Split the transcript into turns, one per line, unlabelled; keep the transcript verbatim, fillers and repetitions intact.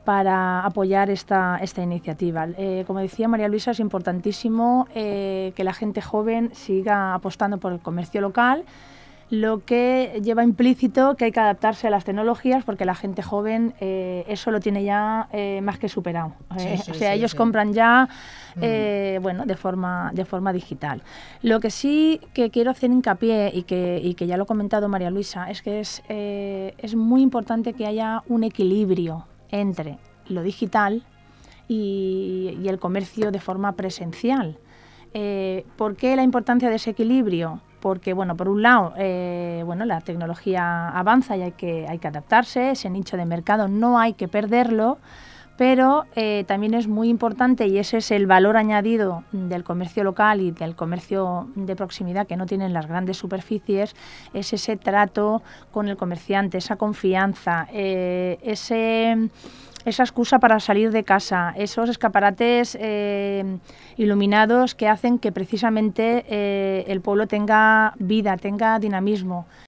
para apoyar esta, esta iniciativa. Eh, como decía María Luisa, es importantísimo eh, que la gente joven siga apostando por el comercio local, lo que lleva implícito que hay que adaptarse a las tecnologías, porque la gente joven eh, eso lo tiene ya eh, más que superado. Eh, sí, sí, o sea, sí, ellos sí. compran ya eh, mm. bueno, de forma, de forma digital. Lo que sí que quiero hacer hincapié, y que, y que ya lo ha comentado María Luisa, es que es, eh, es muy importante que haya un equilibrio entre lo digital y, y el comercio de forma presencial. Eh, ¿Por qué la importancia de ese equilibrio? Porque, bueno, por un lado, eh, bueno, la tecnología avanza y hay que, hay que adaptarse, ese nicho de mercado no hay que perderlo, pero eh, también es muy importante, y ese es el valor añadido del comercio local y del comercio de proximidad que no tienen las grandes superficies, es ese trato con el comerciante, esa confianza, eh, ese... esa excusa para salir de casa, esos escaparates eh, iluminados que hacen que precisamente eh, el pueblo tenga vida, tenga dinamismo.